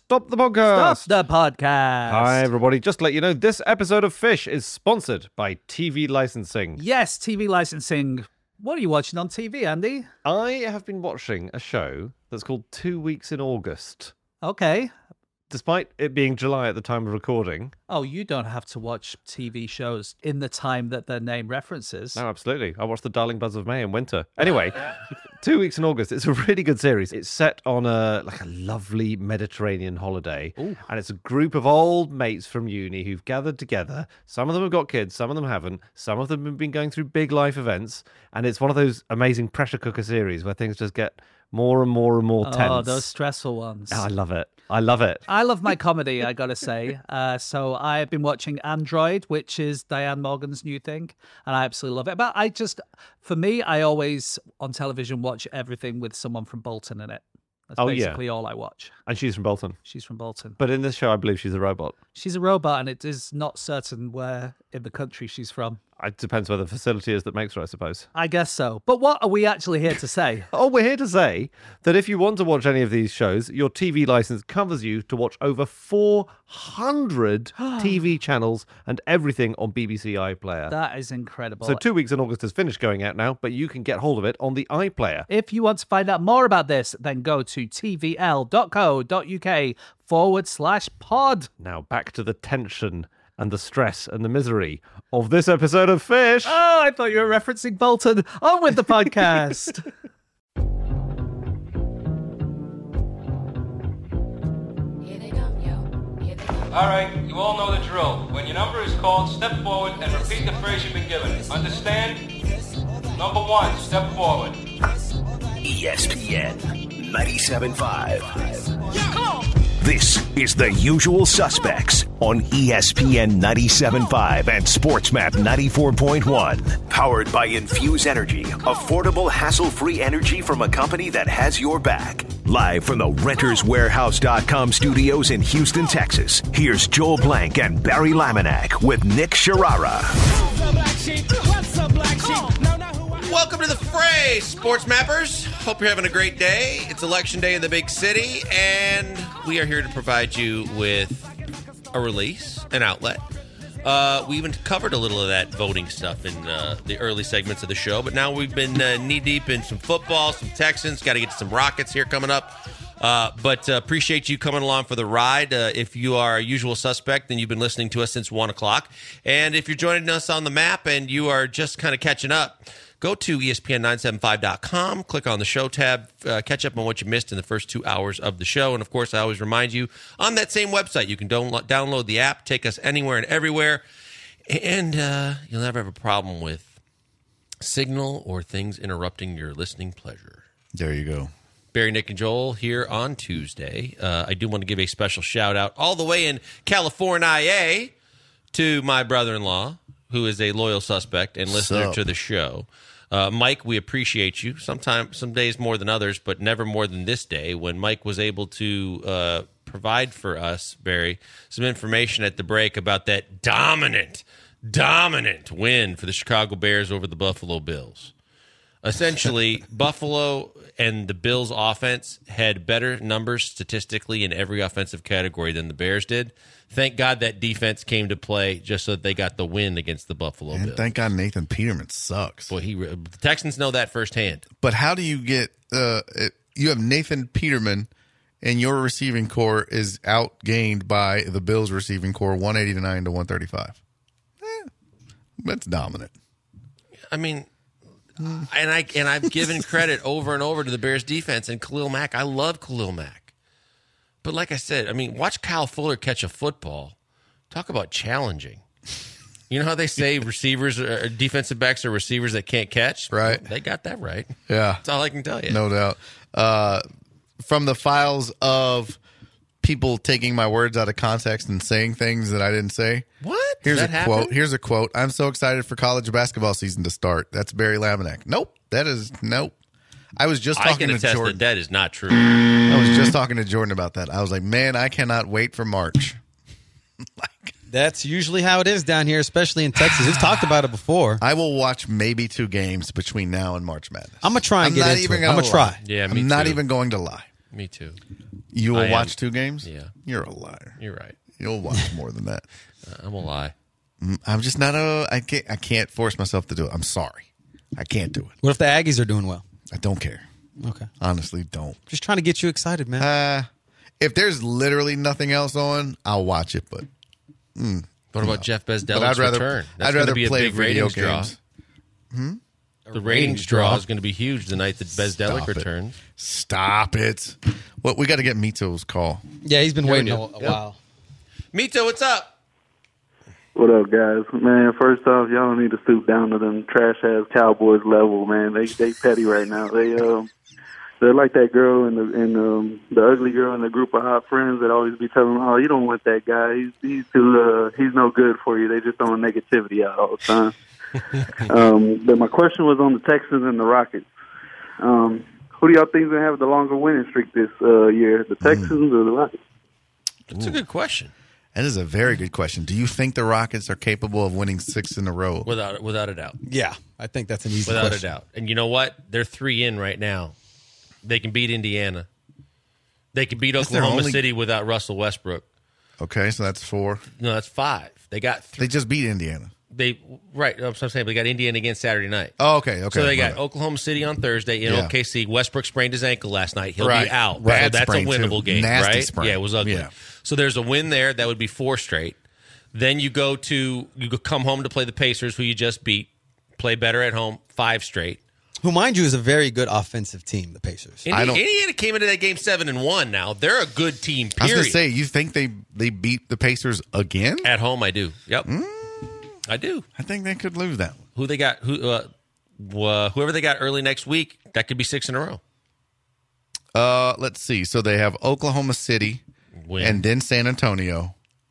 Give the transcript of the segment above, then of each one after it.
Stop the podcast. Stop the podcast. Hi, everybody. Just to let you know, this episode of Fish is sponsored by TV Licensing. Yes, TV licensing. What are you watching on TV, Andy? I have been watching a show that's called 2 Weeks in August. Okay. Despite it being July at the time of recording. Oh, you don't have to watch TV shows in the time that their name references. No, absolutely. I watched The Darling Buzz of May in winter. Anyway, 2 Weeks in August. It's a really good series. It's set on a lovely Mediterranean holiday. Ooh. And it's a group of old mates from uni who've gathered together. Some of them have got kids, some of them haven't. Some of them have been going through big life events. And it's one of those amazing pressure cooker series where things just get more and more and more tense. Oh, those stressful ones. Oh, I love it. I love it. I love my comedy, I gotta say. So I've been watching Android, which is Diane Morgan's new thing, and I absolutely love it. But for me, I always on television watch everything with someone from Bolton in it. That's basically all I watch. And she's from Bolton. She's from Bolton. But in this show, I believe she's a robot. She's a robot, and it is not certain where in the country she's from. It depends where the facility is that makes her, I suppose. I guess so. But what are we actually here to say? Oh, we're here to say that if you want to watch any of these shows, your TV license covers you to watch over 400 TV channels and everything on BBC iPlayer. That is incredible. So 2 Weeks in August has finished going out now, but you can get hold of it on the iPlayer. If you want to find out more about this, then go to tvl.co.uk/pod. Now back to the tension and the stress and the misery of this episode of Fish. Oh, I thought you were referencing Bolton. On with the podcast. All right, you all know the drill. When your number is called, step forward and repeat the phrase you've been given. Understand? Number one, step forward. ESPN 97.5. Come on. This is The Usual Suspects on ESPN 97.5 and SportsMap 94.1. Powered by Infuse Energy, affordable, hassle-free energy from a company that has your back. Live from the RentersWarehouse.com studios in Houston, Texas, here's Joel Blank and Barry Laminack with Nick Sharara. Welcome to the fray, sports mappers. Hope you're having a great day. It's election day in the big city, and we are here to provide you with a release, an outlet. We even covered a little of that voting stuff in the early segments of the show, but now we've been knee-deep in some football, some Texans. Got to get to some Rockets here coming up. But appreciate you coming along for the ride. If you are a usual suspect, then you've been listening to us since 1 o'clock. And if you're joining us on the map and you are just kind of catching up, go to ESPN975.com, click on the show tab, catch up on what you missed in the first 2 hours of the show. And, of course, I always remind you, on that same website, you can download the app, take us anywhere and everywhere, and you'll never have a problem with signal or things interrupting your listening pleasure. There you go. Barry, Nick, and Joel here on Tuesday. I do want to give a special shout-out all the way in California to my brother-in-law, who is a loyal suspect and listener to the show. Mike, we appreciate you. Sometimes, some days more than others, but never more than this day when Mike was able to provide for us, Barry, some information at the break about that dominant win for the Chicago Bears over the Buffalo Bills. Essentially, Buffalo and the Bills' offense had better numbers statistically in every offensive category than the Bears did. Thank God that defense came to play just so that they got the win against the Buffalo Bills. Thank God Nathan Peterman sucks. Boy, the Texans know that firsthand. But how do you get you have Nathan Peterman and your receiving core is outgained by the Bills' receiving core 189 to 135? That's dominant. I mean, and I've given credit over and over to the Bears defense and Khalil Mack. I love Khalil Mack. But like I said, I mean, watch Kyle Fuller catch a football. Talk about challenging. You know how they say receivers or defensive backs are receivers that can't catch? Right. Well, they got that right. Yeah. That's all I can tell you. No doubt. From the files of people taking my words out of context and saying things that I didn't say. What? Here's Does that happen? quote. Here's a quote. I'm so excited for college basketball season to start. That's Barry Laminack. Nope. I was just talking to Jordan. That is not true. I was just talking to Jordan about that. I was like, man, I cannot wait for March. That's usually how it is down here, especially in Texas. We've talked about it before. I will watch maybe 2 games between now and March Madness. I'm going to try and get into it. I'm going to try. Yeah, me I'm not too. even going to lie. Me too. You will I am. watch 2 games? Yeah. You're a liar. You're right. You'll watch more than that. I'm a lie. I'm just not I can't force myself to do it. I'm sorry. I can't do it. What if the Aggies are doing well? I don't care. Okay. Honestly, don't. Just trying to get you excited, man. If there's literally nothing else on, I'll watch it, but What about Jeff but Bezdelik's return? That's I'd gonna rather be a play big video ratings draw. games. The ratings draw is going to be huge the night that Bezdelik Stop it. returns. Stop it. Well, we got to get Mito's call. Yeah, he's been waiting we a do. while. Mito, what's up? What up, guys? Man, first off, y'all don't need to stoop down to them trash ass Cowboys level, man. They petty right now. They're like that girl and the ugly girl in the group of hot friends that always be telling them, "Oh, you don't want that guy. He's no good for you." They just throwing negativity out all the time. But my question was on the Texans and the Rockets. Who do y'all think is gonna have the longer winning streak this year? The Texans or the Rockets? That's a good question. That is a very good question. Do you think the Rockets are capable of winning 6 in a row? Without a doubt. Yeah, I think that's an easy Without question. a doubt. And you know what? They're 3 in right now. They can beat Indiana. They can beat That's their Oklahoma only- City without Russell Westbrook. Okay, so that's 4. No, that's 5. They got They just beat Indiana. right. That's what I'm saying. They got Indiana again Saturday night. Oh, okay. So they got My bad. Oklahoma City on Thursday in Yeah. OKC. Westbrook sprained his ankle last night. He'll Right. be out. Bad So that's a sprain, too. winnable game, Nasty right? sprain. Yeah, it was ugly. Yeah. So there's a win there. That would be 4 straight. Then you go come home to play the Pacers, who you just beat. Play better at home. 5 straight. Who, mind you, is a very good offensive team, the Pacers. Indiana came into that game 7-1. Now they're a good team. I was Period. going to say, you think they beat the Pacers again? At home, I do. Yep, I do. I think they could lose that one. Who they got? Whoever they got early next week, that could be 6 in a row. Let's see. So they have Oklahoma City Win. and then San Antonio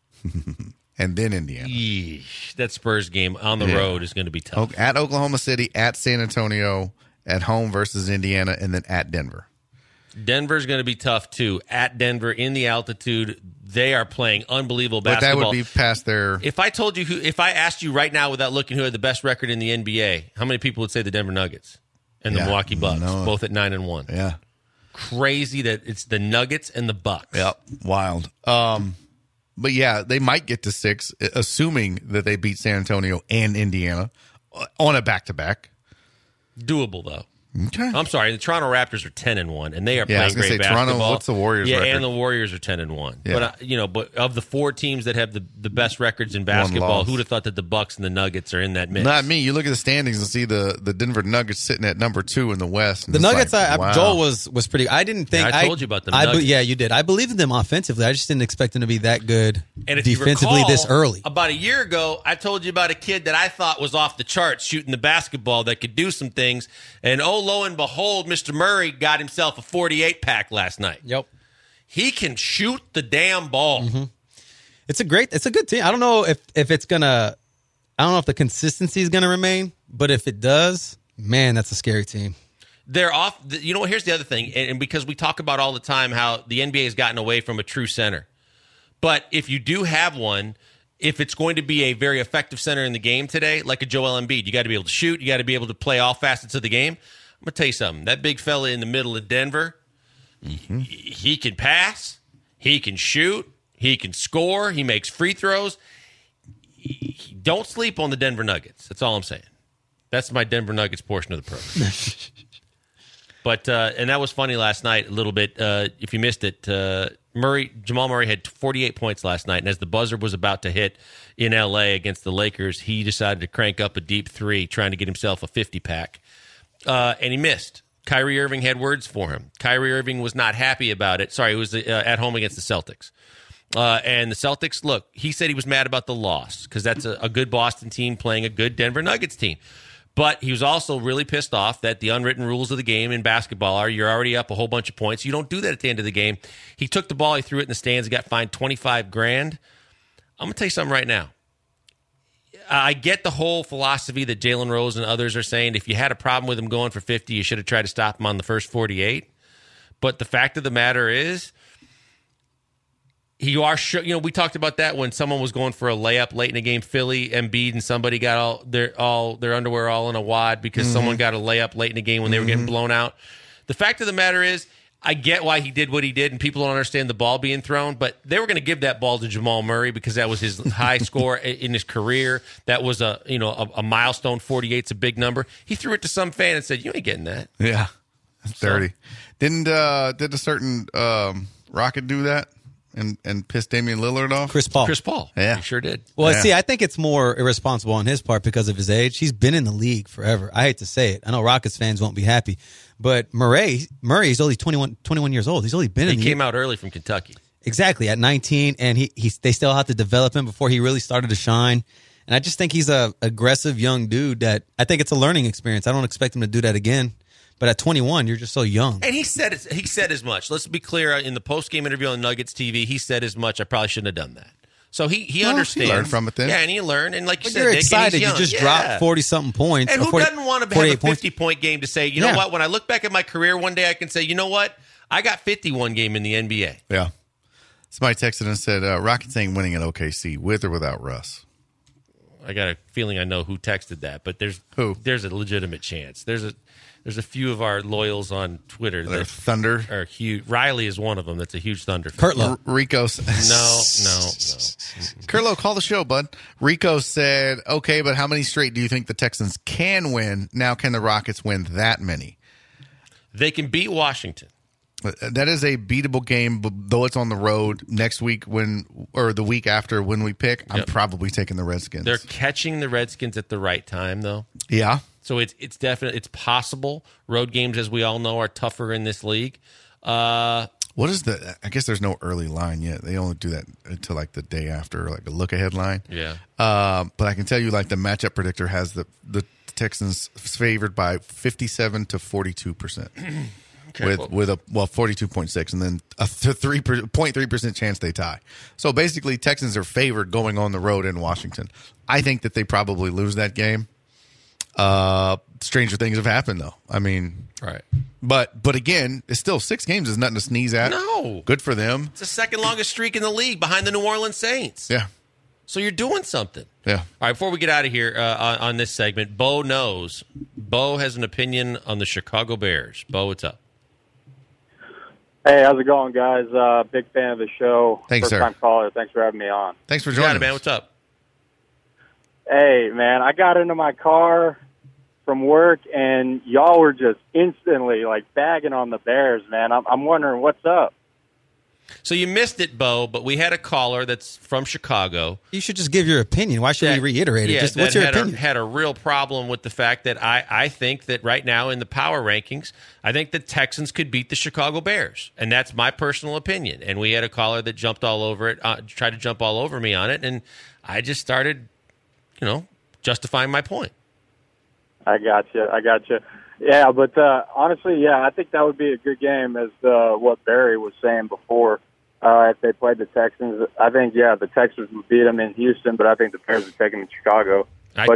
and then Indiana. Yeesh. That Spurs game on the Yeah. road is going to be tough. At Oklahoma City, at San Antonio, at home versus Indiana, and then at Denver. Denver's going to be tough too. At Denver, in the altitude, they are playing unbelievable But that basketball. would be past their. If I told you if I asked you right now without looking who had the best record in the NBA, how many people would say the Denver Nuggets and the Yeah, Milwaukee Bucks, no. both at 9-1? Yeah. Crazy that it's the Nuggets and the Bucks. Yep. Wild. But yeah, they might get to 6, assuming that they beat San Antonio and Indiana on a back-to-back. Doable though. Okay. I'm sorry, the Toronto Raptors are 10-1, and they are Yeah, I was playing gonna great say, Toronto, basketball. what's the Warriors' Yeah, record? and the Warriors are 10-1. Yeah. But of the 4 teams that have the best records in basketball, loss. who would have thought that the Bucks and the Nuggets are in that mix? Not me. You look at the standings and see the Denver Nuggets sitting at number 2 in the West. and The it's Nuggets, like, wow. Joel was pretty. I didn't think. Yeah, I told you about the Nuggets. Yeah, you did. I believed in them offensively. I just didn't expect them to be that good And if defensively you recall, this early. About a year ago, I told you about a kid that I thought was off the charts shooting the basketball that could do some things. And oh, lo and behold, Mr. Murray got himself a 48-pack last night. Yep. He can shoot the damn ball. Mm-hmm. It's a good team. I don't know if it's gonna. I don't know if the consistency is gonna remain, but if it does, man, that's a scary team. They're off. You know what? Here's the other thing. And because we talk about all the time how the NBA has gotten away from a true center. But if you do have one, if it's going to be a very effective center in the game today, like a Joel Embiid, you got to be able to shoot. You got to be able to play all facets of the game. I'm going to tell you something. That big fella in the middle of Denver, he can pass. He can shoot. He can score. He makes free throws. Don't sleep on the Denver Nuggets. That's all I'm saying. That's my Denver Nuggets portion of the program. But and that was funny last night a little bit. If you missed it, Jamal Murray had 48 points last night, and as the buzzer was about to hit in L.A. against the Lakers, he decided to crank up a deep three, trying to get himself a 50-pack, and he missed. Kyrie Irving had words for him. Kyrie Irving was not happy about it. Sorry, it was at home against the Celtics. And the Celtics, look, he said he was mad about the loss because that's a good Boston team playing a good Denver Nuggets team. But he was also really pissed off that the unwritten rules of the game in basketball are you're already up a whole bunch of points. You don't do that at the end of the game. He took the ball, he threw it in the stands, he got fined $25,000. I'm going to tell you something right now. I get the whole philosophy that Jalen Rose and others are saying. If you had a problem with him going for 50, you should have tried to stop him on the first 48. But the fact of the matter is, you are sure. You know, we talked about that when someone was going for a layup late in the game. Philly, Embiid, and somebody got their underwear all in a wad because someone got a layup late in the game when they were getting blown out. The fact of the matter is, I get why he did what he did, and people don't understand the ball being thrown, but they were going to give that ball to Jamal Murray because that was his high score in his career. That was a milestone. 48's a big number. He threw it to some fan and said, "You ain't getting that." Yeah, that's dirty. Did a certain Rocket do that and piss Damian Lillard off? Chris Paul. Yeah, he sure did. Well, Yeah. see, I think it's more irresponsible on his part because of his age. He's been in the league forever. I hate to say it. I know Rockets fans won't be happy. But Murray is only 21 years old. He's only been in the He came out early from Kentucky. Exactly, at 19, and they still have to develop him before he really started to shine. And I just think he's a aggressive young dude that I think it's a learning experience. I don't expect him to do that again. But at 21, you're just so young. And he said as much. Let's be clear. In the post-game interview on Nuggets TV, he said as much. I probably shouldn't have done that. So he understands. He learned from it then. Yeah, and he learned. And like you But said, you're Nick, excited. and he's You just young. dropped 40-something points. And or who 40 doesn't want to have a 48 points. 50-point game to say, you know what, when I look back at my career one day, I can say, you know what, I got 51 game in the NBA. Yeah. Somebody texted and said, Rockets ain't winning at OKC, with or without Russ. I got a feeling I know who texted that, but there's a legitimate chance. There's a few of our loyals on Twitter They're that Thunder. are huge. Riley is one of them. That's a huge Thunder fan. Kurt Lowe. Rico. No. Kurlo, call the show, bud. Rico said, okay, but how many straight do you think the Texans can win? Now, can the Rockets win that many? They can beat Washington. That is a beatable game, but though it's on the road next week or the week after when we pick, I'm probably taking the Redskins. They're catching the Redskins at the right time, though. Yeah. So it's definitely it's possible. Road games, as we all know, are tougher in this league. What is I guess there's no early line yet. They only do that until like the day after, like a look ahead line. Yeah. But I can tell you, like the matchup predictor has the Texans favored by 57 to 42%. Okay, with a 42.6 and then a 3.3% chance they tie. So basically, Texans are favored going on the road in Washington. I think that they probably lose that game. Stranger things have happened, though. I mean, right. But again, it's still 6 games is nothing to sneeze at. No, good for them. It's the second longest streak in the league behind the New Orleans Saints. Yeah. So you're doing something. Yeah. All right, before we get out of here on this segment, Bo knows. Bo has an opinion on the Chicago Bears. Bo, what's up? Hey, how's it going, guys? Big fan of the show. Thanks, sir. First-time caller. Thanks for having me on. Thanks for joining us. man. What's up? Hey, man, I got into my car from work, and y'all were just instantly, like, bagging on the Bears, man. I'm wondering what's up. So you missed it, Bo, but we had a caller that's from Chicago. You should just give your opinion. Why should we reiterate it? Just what's your opinion? Had a real problem with the fact that I think that right now in the power rankings, I think the Texans could beat the Chicago Bears. And that's my personal opinion. And we had a caller that jumped all over it, tried to jump all over me on it. And I just started, justifying my point. I got you. Yeah, but honestly, I think that would be a good game, as what Barry was saying before. If they played the Texans, I think the Texans would beat them in Houston, but I think the Bears would take them in Chicago. I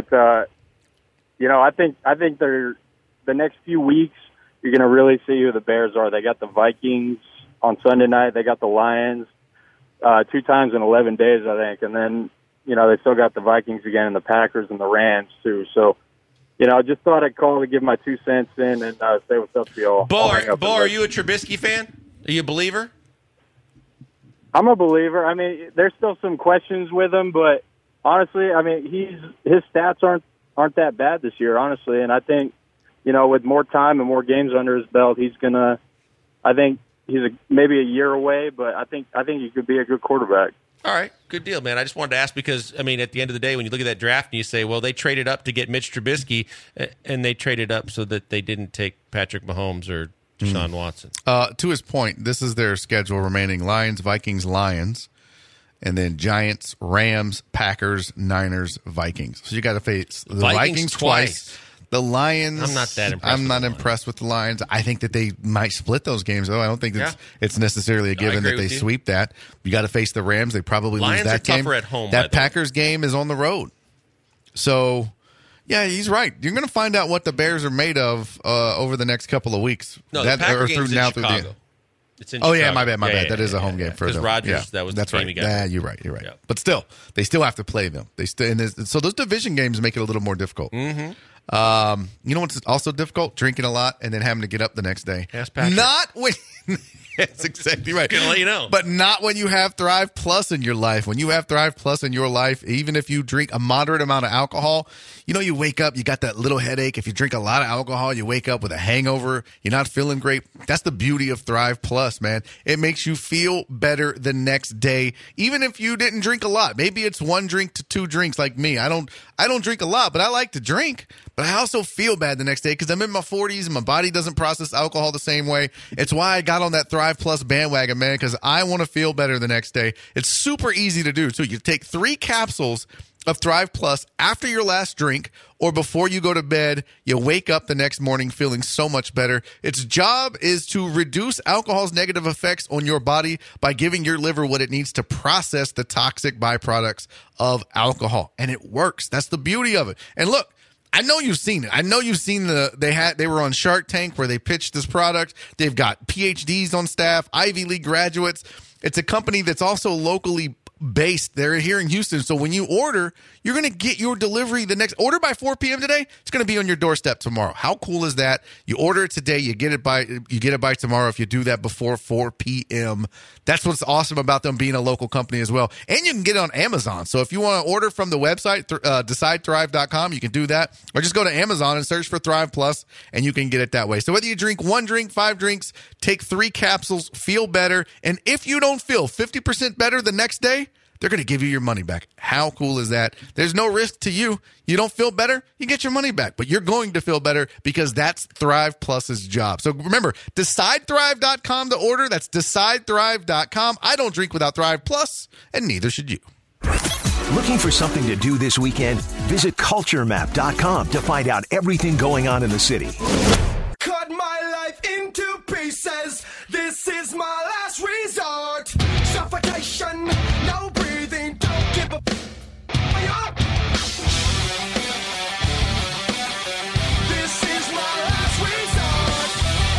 think they're the next few weeks you're going to really see who the Bears are. They got the Vikings on Sunday night. They got the Lions 2 times in 11 days, I think, and then they still got the Vikings again, and the Packers and the Rams too. So. I just thought I'd call to give my 2 cents in and say what's up to y'all. Bo, are you a Trubisky fan? Are you a believer? I'm a believer. I mean, there's still some questions with him, but honestly, I mean, his stats aren't that bad this year, honestly. And I think, with more time and more games under his belt, I think he's maybe a year away, but I think he could be a good quarterback. All right, good deal, man. I just wanted to ask because, I mean, at the end of the day, when you look at that draft and you say, well, they traded up to get Mitch Trubisky, and they traded up so that they didn't take Patrick Mahomes or Deshaun Watson. To his point, this is their schedule remaining: Lions, Vikings, Lions, and then Giants, Rams, Packers, Niners, Vikings. So you got to face the Vikings twice. The Lions, I'm not that impressed. I'm not impressed with the Lions. I think that they might split those games, though. I don't think it's necessarily a given that they sweep that. You got to face the Rams. They probably lose that game. Lions are tougher at home. That Packers game is on the road. So, yeah, he's right. You're going to find out what the Bears are made of over the next couple of weeks. No, the Packer game's in Chicago. It's in Chicago. Yeah, my bad. That is a home game for them. Because Rodgers, that was that's the game right. he got. Yeah, you're right. Yeah. But still, they still have to play them. So those division games make it a little more difficult. Mm-hmm. You know what's also difficult? Drinking a lot and then having to get up the next day. Ask Patrick. Not when... That's exactly right. Gonna let you know. But not when you have Thrive Plus in your life. When you have Thrive Plus in your life, even if you drink a moderate amount of alcohol, you wake up, you got that little headache. If you drink a lot of alcohol, you wake up with a hangover. You're not feeling great. That's the beauty of Thrive Plus, man. It makes you feel better the next day, even if you didn't drink a lot. Maybe it's 1 drink to 2 drinks like me. I don't drink a lot, but I like to drink. But I also feel bad the next day because I'm in my 40s and my body doesn't process alcohol the same way. It's why I got on that Thrive Plus bandwagon, man, because I want to feel better the next day. It's super easy to do, too. You take 3 capsules of Thrive Plus after your last drink or before you go to bed. You wake up the next morning feeling so much better. Its job is to reduce alcohol's negative effects on your body by giving your liver what it needs to process the toxic byproducts of alcohol. And it works. That's the beauty of it. And look, I know you've seen it. I know you've seen they were on Shark Tank where they pitched this product. They've got PhDs on staff, Ivy League graduates. It's a company that's also locally based. They're here in Houston. So when you order, you're going to get your delivery order by 4 p.m. today. It's going to be on your doorstep tomorrow. How cool is that? You order it today, you get it by tomorrow if you do that before 4 p.m. That's what's awesome about them being a local company as well. And you can get it on Amazon. So if you want to order from the website, decidethrive.com, you can do that. Or just go to Amazon and search for Thrive Plus, and you can get it that way. So whether you drink 1 drink, 5 drinks, take 3 capsules, feel better. And if you don't feel 50% better the next day, they're going to give you your money back. How cool is that? There's no risk to you. You don't feel better, you get your money back. But you're going to feel better because that's Thrive Plus's job. So remember, decidethrive.com to order. That's decidethrive.com. I don't drink without Thrive Plus, and neither should you. Looking for something to do this weekend? Visit culturemap.com to find out everything going on in the city. Cut my life into pieces. This is my last resort. Suffocation, no breathing, don't give a up. This is my last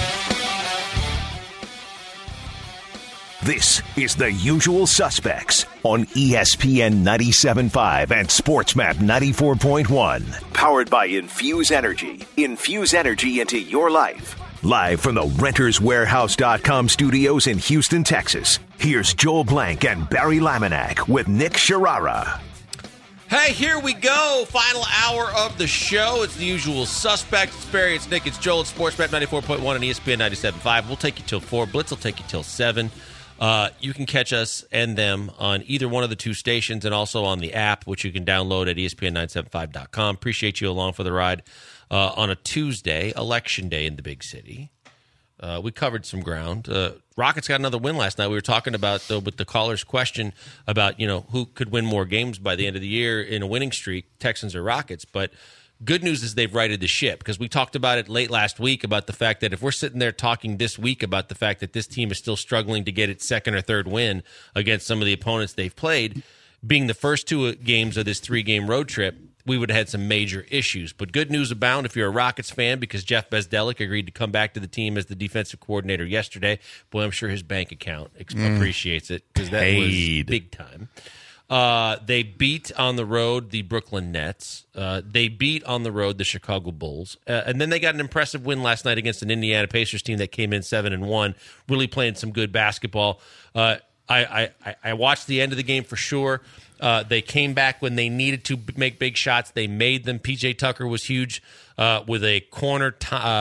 resort. This is The Usual Suspects on ESPN 97.5 and SportsMap 94.1. Powered by Infuse Energy. Infuse energy into your life. Live from the RentersWarehouse.com studios in Houston, Texas. Here's Joel Blank and Barry Laminack with Nick Sharara. Hey, here we go. Final hour of the show. It's The Usual Suspects. It's Barry, it's Nick, it's Joel, it's SportsMap 94.1 and ESPN 97.5. We'll take you till 4. Blitz will take you till 7. You can catch us and them on either one of the 2 stations and also on the app, which you can download at ESPN975.com. Appreciate you along for the ride on a Tuesday, election day in the big city. We covered some ground. Rockets got another win last night. We were talking about, though, with the caller's question about, who could win more games by the end of the year in a winning streak, Texans or Rockets. But good news is they've righted the ship, because we talked about it late last week about the fact that if we're sitting there talking this week about the fact that this team is still struggling to get its second or third win against some of the opponents they've played, being the first 2 games of this 3-game road trip, we would have had some major issues. But good news abound if you're a Rockets fan, because Jeff Bezdelik agreed to come back to the team as the defensive coordinator yesterday. Boy, I'm sure his bank account appreciates it, because that was big time. They beat on the road the Brooklyn Nets. They beat on the road the Chicago Bulls. And then they got an impressive win last night against an Indiana Pacers team that came in 7-1, really playing some good basketball. I watched the end of the game for sure. They came back when they needed to make big shots. They made them. PJ Tucker was huge with a corner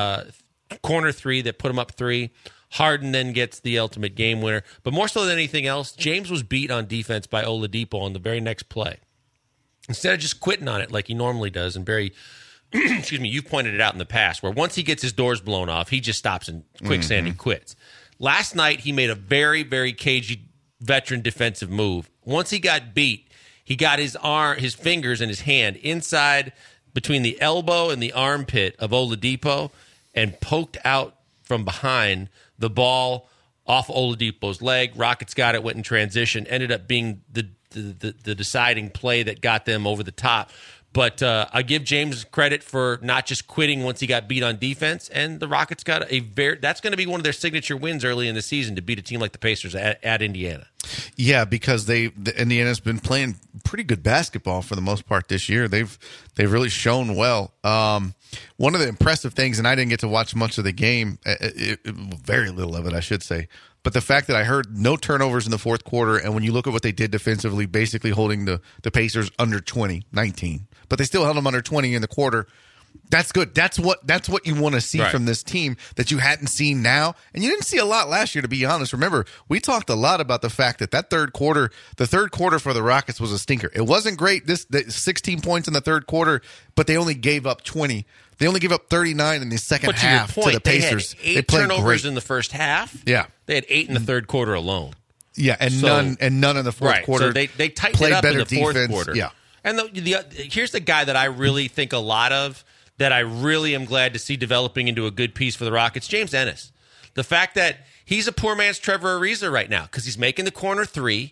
3 that put him up 3. Harden then gets the ultimate game winner. But more so than anything else, James was beat on defense by Oladipo on the very next play. Instead of just quitting on it like he normally does, and Barry, excuse me, you've pointed it out in the past, where once he gets his doors blown off, he just stops in quicksand and quits. Last night, he made a very, very cagey veteran defensive move. Once he got beat, he got his fingers and his hand inside between the elbow and the armpit of Oladipo and poked out from behind the ball off Oladipo's leg. Rockets got it, went in transition, ended up being the deciding play that got them over the top. But I give James credit for not just quitting once he got beat on defense, and the Rockets got that's going to be one of their signature wins early in the season to beat a team like the Pacers at Indiana. Yeah, because Indiana's been playing pretty good basketball for the most part this year. They've really shown well. One of the impressive things, and I didn't get to watch much of the game, very little of it, I should say. But the fact that I heard no turnovers in the fourth quarter, and when you look at what they did defensively, basically holding the Pacers under 19. But they still held them under 20 in the quarter. That's good. That's what you want to see from this team that you hadn't seen now. And you didn't see a lot last year, to be honest. Remember, we talked a lot about the fact that the third quarter for the Rockets was a stinker. It wasn't great, 16 points in the third quarter, but they only gave up 20. They only gave up 39 in the second half to the Pacers. They had 8 turnovers in the first half. Yeah. They had 8 in the third quarter alone. Yeah, and none in the fourth quarter. So they tightened it up in the fourth quarter. Yeah. And here's the guy that I really think a lot of, that I really am glad to see developing into a good piece for the Rockets, James Ennis. The fact that he's a poor man's Trevor Ariza right now because he's making the corner three.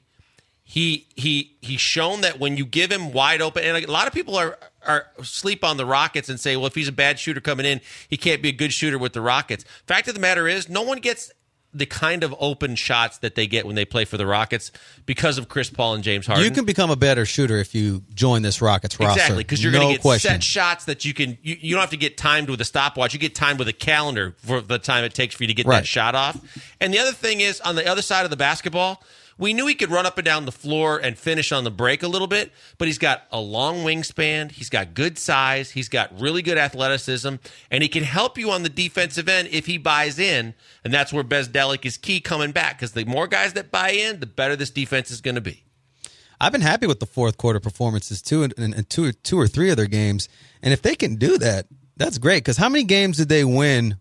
He's shown that when you give him wide open, and a lot of people are sleep on the Rockets and say, well, if he's a bad shooter coming in, he can't be a good shooter with the Rockets. Fact of the matter is, no one gets the kind of open shots that they get when they play for the Rockets because of Chris Paul and James Harden. You can become a better shooter if you join this Rockets roster. Exactly, because you're going to get set shots that you don't have to get timed with a stopwatch. You get timed with a calendar for the time it takes for you to get that shot off. And the other thing is, on the other side of the basketball, we knew he could run up and down the floor and finish on the break a little bit, but he's got a long wingspan, he's got good size, he's got really good athleticism, and he can help you on the defensive end if he buys in, and that's where Bzdelik is key coming back, because the more guys that buy in, the better this defense is going to be. I've been happy with the fourth quarter performances, too, in two or three of their games, and if they can do that, that's great, because how many games did they win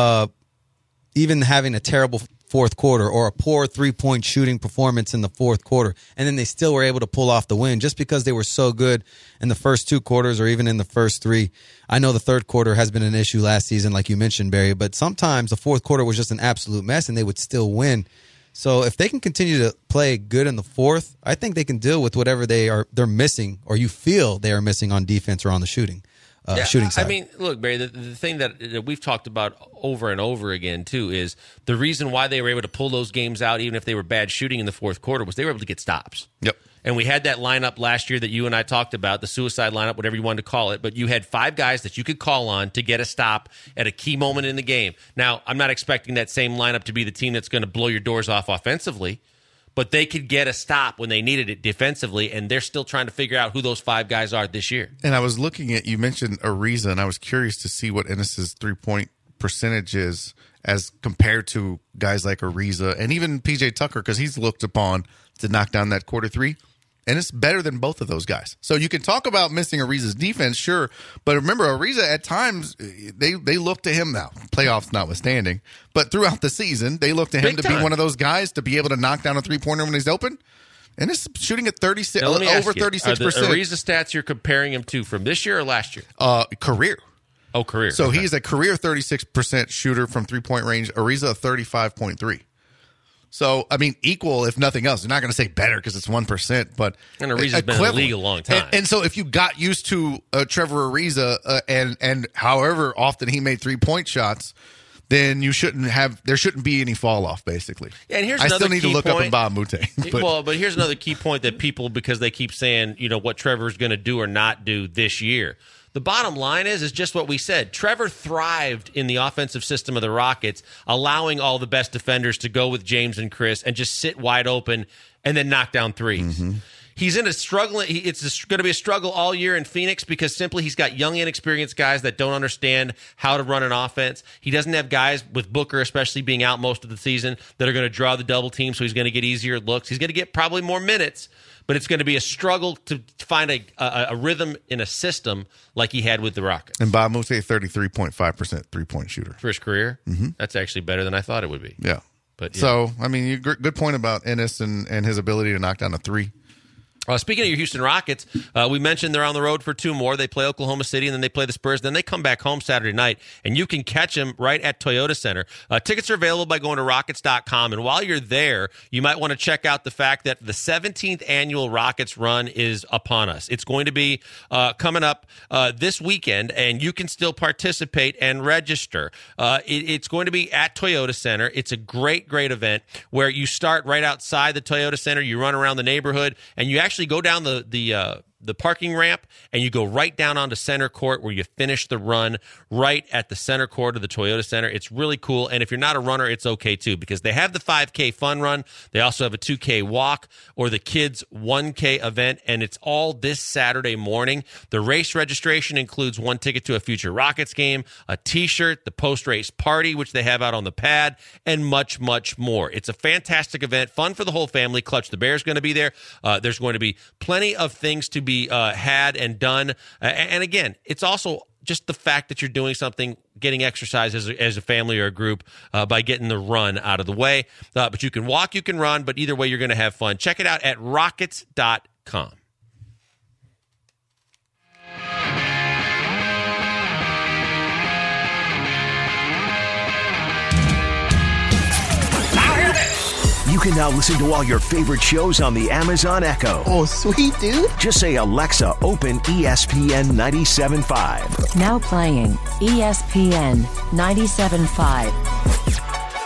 even having a terrible fourth quarter or a poor three-point shooting performance in the fourth quarter, and then they still were able to pull off the win just because they were so good in the first two quarters or even in the first three? I know the third quarter has been an issue last season, like you mentioned, Barry, but sometimes the fourth quarter was just an absolute mess and they would still win. So if they can continue to play good in the fourth, I think they can deal with whatever they're missing or you feel they are missing on defense or on the shooting side. I mean, look, Barry, the thing that we've talked about over and over again, too, is the reason why they were able to pull those games out, even if they were bad shooting in the fourth quarter, was they were able to get stops. Yep. And we had that lineup last year that you and I talked about, the suicide lineup, whatever you wanted to call it, but you had 5 guys that you could call on to get a stop at a key moment in the game. Now, I'm not expecting that same lineup to be the team that's going to blow your doors off offensively, but they could get a stop when they needed it defensively, and they're still trying to figure out who those 5 guys are this year. And I was looking at, you mentioned Ariza, and I was curious to see what Ennis's three-point percentage is as compared to guys like Ariza and even PJ Tucker, because he's looked upon to knock down that quarter three. And it's better than both of those guys. So you can talk about missing Ariza's defense, sure. But remember, Ariza, at times, they look to him now, playoffs notwithstanding. But throughout the season, they look to him to be one of those guys to be able to knock down a three-pointer when he's open. And it's shooting at 36, over 36%. Are the Ariza stats you're comparing him to from this year or last year? Career. Oh, career. So he's a career 36% shooter from three-point range. Ariza, 35.3%. So, I mean, equal, if nothing else. You're not going to say better because it's 1%, but and Ariza's been in the league a long time. And so if you got used to Trevor Ariza and however often he made three-point shots, then there shouldn't be any fall-off, basically. Yeah, and here's I another still need key to look point. up Mbah Moute. But here's another key point that people, because they keep saying, what Trevor's going to do or not do this year. The bottom line is just what we said. Trevor thrived in the offensive system of the Rockets, allowing all the best defenders to go with James and Chris and just sit wide open and then knock down threes. Mm-hmm. He's in a struggle. It's going to be a struggle all year in Phoenix because simply he's got young, inexperienced guys that don't understand how to run an offense. He doesn't have guys, with Booker especially being out most of the season, that are going to draw the double team, so he's going to get easier looks. He's going to get probably more minutes, but it's going to be a struggle to find a rhythm in a system like he had with the Rockets. And Mbah Moute, 33.5% three-point shooter. For his career? Mm-hmm. That's actually better than I thought it would be. Yeah. But So, I mean, good point about Ennis and his ability to knock down a three. Speaking of your Houston Rockets, we mentioned they're on the road for 2 more. They play Oklahoma City, and then they play the Spurs. Then they come back home Saturday night, and you can catch them right at Toyota Center. Tickets are available by going to Rockets.com, and while you're there, you might want to check out the fact that the 17th annual Rockets run is upon us. It's going to be coming up this weekend, and you can still participate and register. It's going to be at Toyota Center. It's a great, great event where you start right outside the Toyota Center, you run around the neighborhood, and you actually go down the parking ramp, and you go right down onto center court where you finish the run right at the center court of the Toyota Center. It's really cool, and if you're not a runner, it's okay too, because they have the 5K fun run. They also have a 2K walk or the kids 1K event, and it's all this Saturday morning. The race registration includes 1 ticket to a future Rockets game, a T-shirt, the post-race party, which they have out on the pad, and much, much more. It's a fantastic event, fun for the whole family. Clutch the Bear is going to be there. There's going to be plenty of things to be had and done. And again, it's also just the fact that you're doing something, getting exercise as a family or a group by getting the run out of the way. But you can walk, you can run, but either way, you're going to have fun. Check it out at Rockets.com. You can now listen to all your favorite shows on the Amazon Echo. Oh, sweet, dude. Just say, Alexa, open ESPN 97.5. Now playing ESPN 97.5.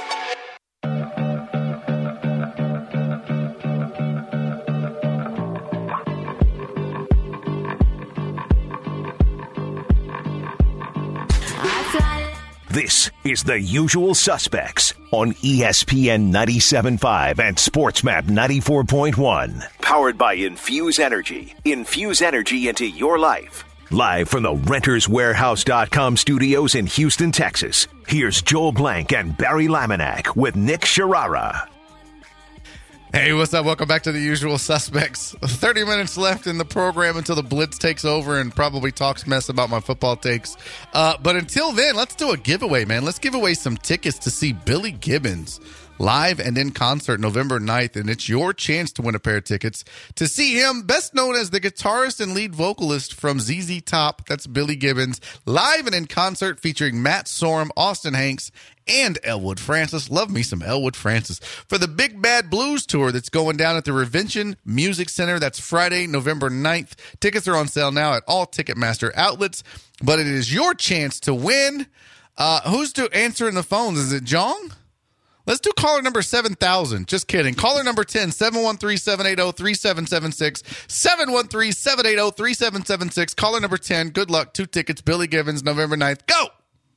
This is The Usual Suspects on ESPN 97.5 and SportsMap 94.1. Powered by Infuse Energy. Infuse energy into your life. Live from the RentersWarehouse.com studios in Houston, Texas. Here's Joel Blank and Barry Laminack with Nick Sharara. Hey, what's up? Welcome back to The Usual Suspects. 30 minutes left in the program until the Blitz takes over and probably talks mess about my football takes. But until then, let's do a giveaway, man. Let's give away some tickets to see Billy Gibbons live and in concert November 9th, and it's your chance to win a pair of tickets to see him, best known as the guitarist and lead vocalist from ZZ Top. That's Billy Gibbons, live and in concert featuring Matt Sorum, Austin Hanks, and Elwood Francis. Love me some Elwood Francis. For the Big Bad Blues Tour that's going down at the Revention Music Center. That's Friday, November 9th. Tickets are on sale now at all Ticketmaster outlets, but it is your chance to win. Who's answering the phones? Is it Jong? Let's do caller number 7,000. Just kidding. Caller number 10, 713-780-3776. 713-780-3776. Caller number 10. Good luck. 2 tickets. Billy Gibbons, November 9th. Go!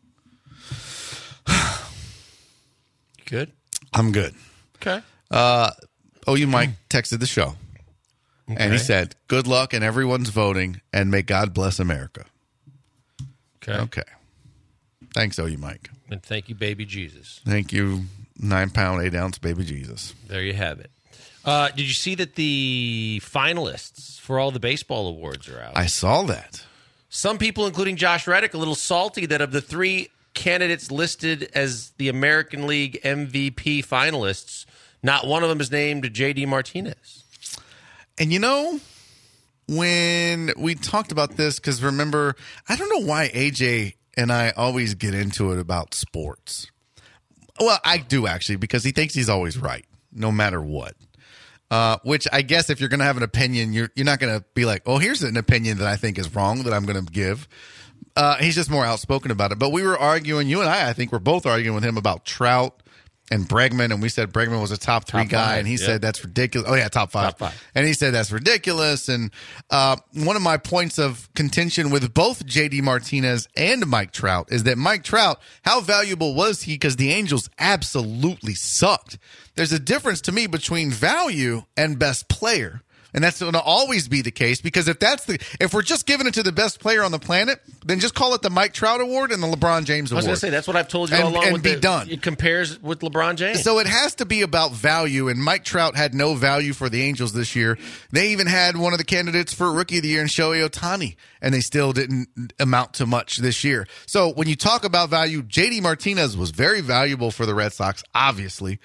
Good? I'm good. Okay. OU Mike texted the show. Okay. And he said, good luck and everyone's voting, and may God bless America. Okay. Thanks, OU Mike. And thank you, baby Jesus. Thank you, 9-pound, 8-ounce baby Jesus. There you have it. Did you see that the finalists for all the baseball awards are out? I saw that. Some people, including Josh Reddick, a little salty that of the 3 candidates listed as the American League MVP finalists, not one of them is named J.D. Martinez. And you know, when we talked about this, because remember, I don't know why AJ and I always get into it about sports. Well, I do actually, because he thinks he's always right, no matter what. Which I guess if you're going to have an opinion, you're not going to be like, oh, here's an opinion that I think is wrong that I'm going to give. He's just more outspoken about it. But we were arguing, you and I think we're both arguing with him about Trout and Bregman, and we said Bregman was a top 3 guy, and he said that's ridiculous. Oh, yeah, top 5. And he said that's ridiculous. And one of my points of contention with both J.D. Martinez and Mike Trout is that Mike Trout, how valuable was he? Because the Angels absolutely sucked. There's a difference to me between value and best player. And that's going to always be the case, because if we're just giving it to the best player on the planet, then just call it the Mike Trout Award and the LeBron James Award. I was going to say, that's what I've told you all along. And be done. It compares with LeBron James. So it has to be about value, and Mike Trout had no value for the Angels this year. They even had one of the candidates for Rookie of the Year in Shohei Ohtani, and they still didn't amount to much this year. So when you talk about value, J.D. Martinez was very valuable for the Red Sox, obviously.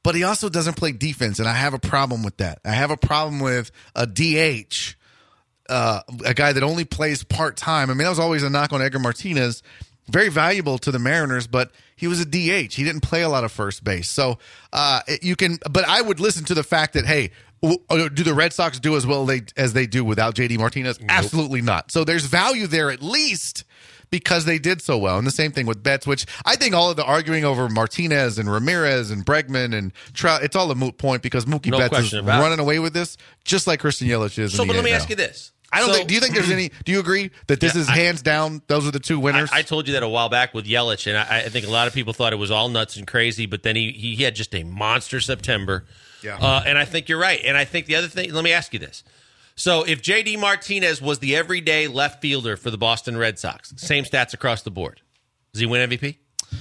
but he also doesn't play defense, and I have a problem with that. I have a problem with a DH, a guy that only plays part-time. I mean, that was always a knock on Edgar Martinez. Very valuable to the Mariners, but he was a DH. He didn't play a lot of first base. So but I would listen to the fact that, hey, do the Red Sox do as well as they do without JD Martinez? Nope. Absolutely not. So there's value there at least because they did so well. And the same thing with Betts, which I think all of the arguing over Martinez and Ramirez and Bregman and Trout, it's all a moot point because Mookie Betts is running away with this just like Christian Yelich is. So, but let me ask you this. Do you think there's any? Do you agree that this is hands down? Those are the two winners. I told you that a while back with Yelich, and I think a lot of people thought it was all nuts and crazy. But then he had just a monster September. Yeah. And I think you're right. And I think the other thing. Let me ask you this. So if JD Martinez was the everyday left fielder for the Boston Red Sox, same stats across the board, does he win MVP?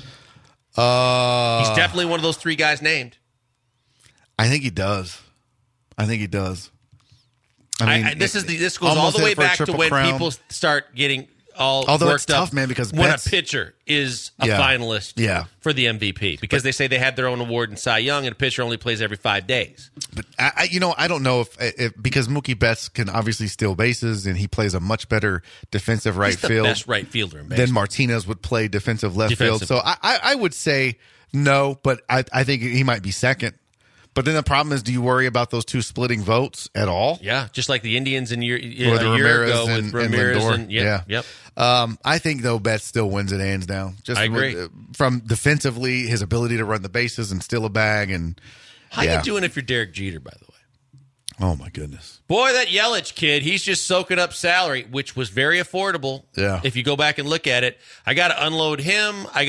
He's definitely one of those three guys named. I think he does. I mean, this goes all the way back to when people start getting all worked up. Tough, man, because when a pitcher is a finalist for the MVP, because they say they had their own award in Cy Young, and a pitcher only plays every 5 days. But I don't know if because Mookie Betts can obviously steal bases, and he plays a much better defensive right field. He's the best right fielder in baseball. Then Martinez would play defensive left field. So I would say no, but I think he might be second. But then the problem is, do you worry about those two splitting votes at all? Yeah, just like the Indians a year Ramirez ago with Ramirez and Lindor. Yep. I think, though, Betts still wins it hands down. I agree. From defensively, his ability to run the bases and steal a bag. And how you doing if you're Derek Jeter, by the way? Oh, my goodness. Boy, that Yelich kid, he's just soaking up salary, which was very affordable. Yeah. If you go back and look at it, I got to unload him. I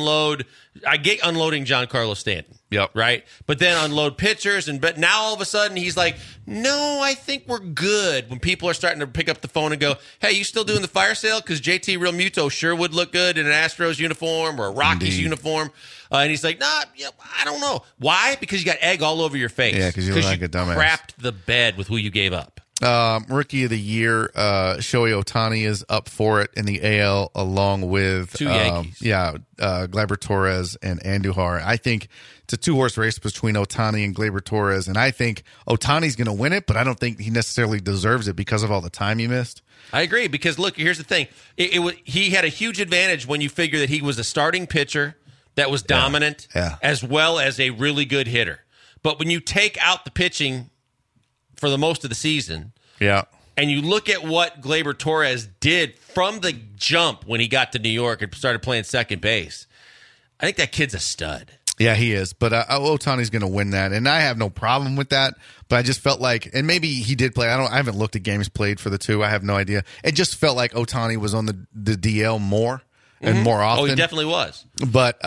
get unloading Giancarlo Stanton. Yep. Right? But then unload pitchers. But now all of a sudden he's like, no, I think we're good. When people are starting to pick up the phone and go, hey, you still doing the fire sale? Because JT Realmuto sure would look good in an Astros uniform or a Rockies uniform. And he's like, I don't know. Why? Because you got egg all over your face. Yeah, because you look like a dumbass. Crapped the bed with who you gave up. Rookie of the Year, Shohei Ohtani is up for it in the AL along with two Yankees. Gleyber Torres and Andujar. I think it's a 2-horse race between Ohtani and Gleyber Torres, and I think Ohtani's going to win it, but I don't think he necessarily deserves it because of all the time he missed. I agree, because look, here's the thing. He had a huge advantage when you figure that he was a starting pitcher that was dominant as well as a really good hitter. But when you take out the pitching for the most of the season, and you look at what Gleyber Torres did from the jump when he got to New York and started playing second base, I think that kid's a stud. Yeah, he is. But Ohtani's going to win that, and I have no problem with that. But I just felt like, and maybe he did play. I haven't looked at games played for the two. I have no idea. It just felt like Ohtani was on the DL more. And more often. Oh, he definitely was. But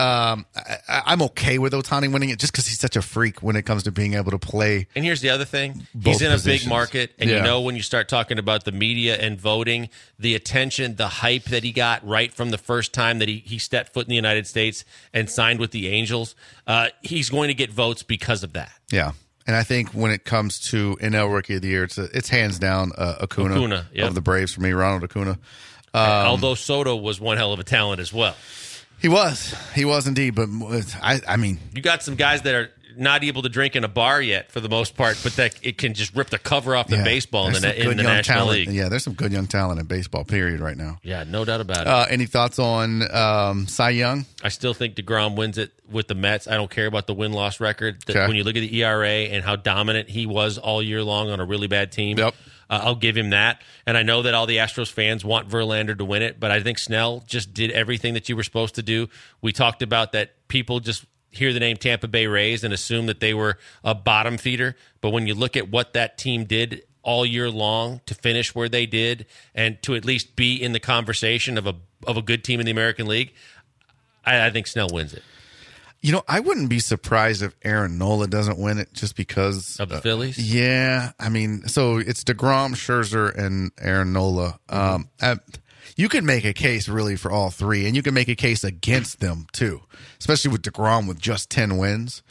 I'm okay with Ohtani winning it just because he's such a freak when it comes to being able to play. And here's the other thing. He's in a big market. And you know when you start talking about the media and voting, the attention, the hype that he got right from the first time that he stepped foot in the United States and signed with the Angels, he's going to get votes because of that. Yeah. And I think when it comes to NL Rookie of the Year, it's hands down Acuna of the Braves for me, Ronald Acuna. Although Soto was one hell of a talent as well. He was indeed. But I mean, you got some guys that are not able to drink in a bar yet for the most part, but that it can just rip the cover off the baseball in the National talent. League. Yeah, there's some good young talent in baseball, period, right now. Yeah, no doubt about it. Any thoughts on Cy Young? I still think DeGrom wins it with the Mets. I don't care about the win-loss record. When you look at the ERA and how dominant he was all year long on a really bad team, I'll give him that. And I know that all the Astros fans want Verlander to win it, but I think Snell just did everything that you were supposed to do. We talked about that people just hear the name Tampa Bay Rays and assume that they were a bottom feeder. But when you look at what that team did all year long to finish where they did and to at least be in the conversation of a good team in the American League, I think Snell wins it. You know, I wouldn't be surprised if Aaron Nola doesn't win it just because of the Phillies. Yeah, I mean, so it's DeGrom, Scherzer, and Aaron Nola. You could make a case really for all three, and you can make a case against them too, especially with DeGrom with just 10 wins.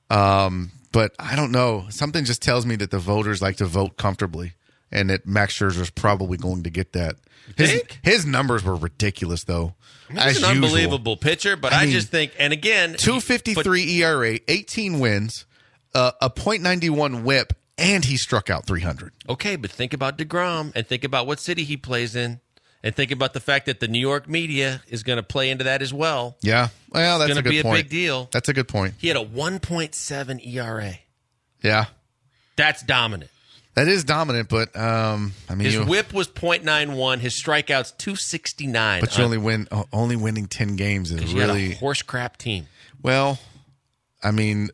But I don't know. Something just tells me that the voters like to vote comfortably, and that Max Scherzer's probably going to get that. His numbers were ridiculous, though. He's an unbelievable pitcher, but I just think, and again, 2.53 ERA, 18 wins, a .91 whip, and he struck out 300. Okay, but think about DeGrom and think about what city he plays in. And think about the fact that the New York media is going to play into that as well. Yeah. Well, that's going a to good be point. a big deal. That's a good point. He had a 1.7 ERA. Yeah. That's dominant. That is dominant, but I mean, his whip was .91. His strikeouts 269. But you only winning 10 games is you really had a horse crap team. Well, I mean,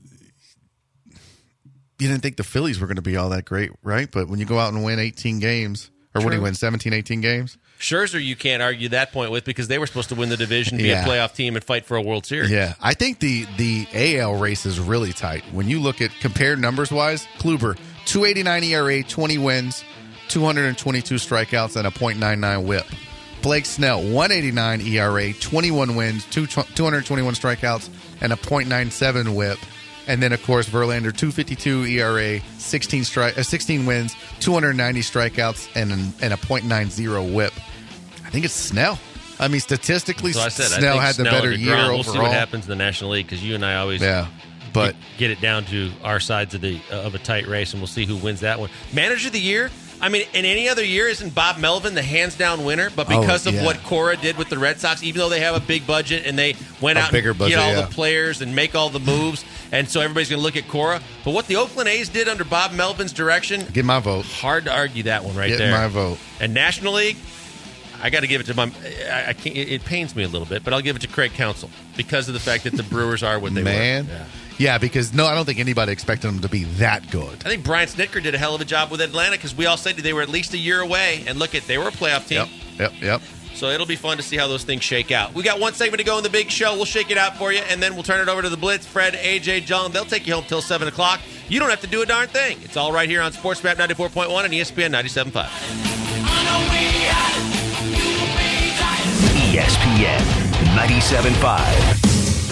you didn't think the Phillies were going to be all that great, right? But when you go out and win 18 games, or when you win 17, 18 games. Scherzer, you can't argue that point with because they were supposed to win the division, be a playoff team, and fight for a World Series. Yeah, I think the AL race is really tight. When you look at compared numbers-wise, Kluber, 2.89 ERA, 20 wins, 222 strikeouts, and a .99 whip. Blake Snell, 1.89 ERA, 21 wins, 221 strikeouts, and a .97 whip. And then, of course, Verlander, 2.52 ERA, 16 wins, 290 strikeouts, and a .90 whip. I think it's Snell. I mean, statistically, Snell had the better year overall. We'll see what happens in the National League because you and I always get it down to our sides of a tight race, and we'll see who wins that one. Manager of the year? I mean, in any other year, isn't Bob Melvin the hands-down winner? But because of what Cora did with the Red Sox, even though they have a big budget and they went out and get all the players and make all the moves, and so everybody's going to look at Cora. But what the Oakland A's did under Bob Melvin's direction, get my vote. Hard to argue that one there. Get my vote. And National League, I got to give it to I can't. It pains me a little bit, but I'll give it to Craig Counsell because of the fact that the Brewers are what they were. Yeah, because I don't think anybody expected them to be that good. I think Brian Snitker did a hell of a job with Atlanta because we all said they were at least a year away, and look they were a playoff team. Yep. So it'll be fun to see how those things shake out. We got one segment to go in the big show. We'll shake it out for you, and then we'll turn it over to the Blitz. Fred, AJ, John, they'll take you home till 7 o'clock. You don't have to do a darn thing. It's all right here on Sports Map 94.1 and ESPN 97.5. ESPN 97.5.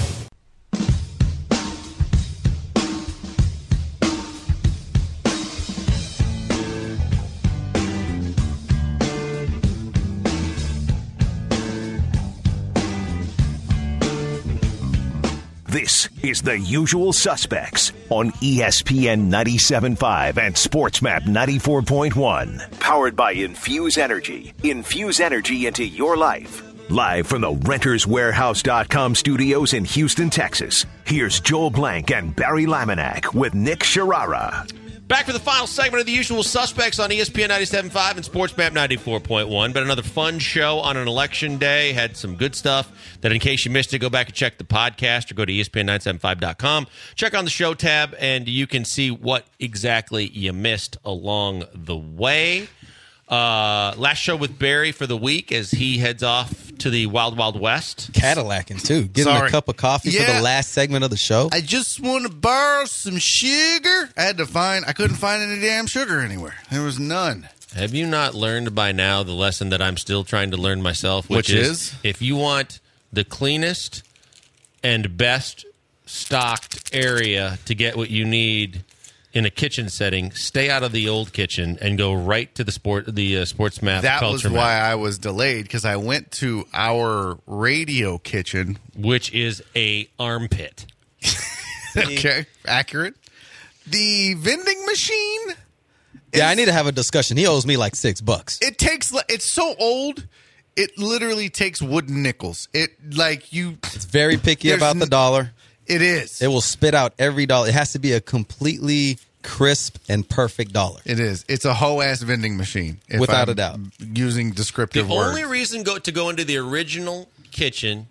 This is The Usual Suspects on ESPN 97.5 and SportsMap 94.1. Powered by Infuse Energy. Infuse energy into your life. Live from the RentersWarehouse.com studios in Houston, Texas. Here's Joel Blank and Barry Laminack with Nick Sharara. Back for the final segment of The Usual Suspects on ESPN 97.5 and SportsMap 94.1. But another fun show on an election day. Had some good stuff that in case you missed it, go back and check the podcast or go to ESPN975.com. Check on the show tab and you can see what exactly you missed along the way. Last show with Barry for the week as he heads off to the Wild Wild West. Cadillacing, too. Getting a cup of coffee for the last segment of the show. I just want to borrow some sugar. I couldn't find any damn sugar anywhere. There was none. Have you not learned by now the lesson that I'm still trying to learn myself? Which is if you want the cleanest and best stocked area to get what you need in a kitchen setting, stay out of the old kitchen and go right to the sports map. That was why I was delayed, because I went to our radio kitchen, which is a armpit. Okay, accurate. The vending machine. I need to have a discussion. He owes me like $6. It's so old. It literally takes wooden nickels. It's very picky about the dollar. It is. It will spit out every dollar. It has to be a completely crisp and perfect dollar. It is. It's a whole-ass vending machine. Without a doubt. Using descriptive words. The only reason to go into the original kitchen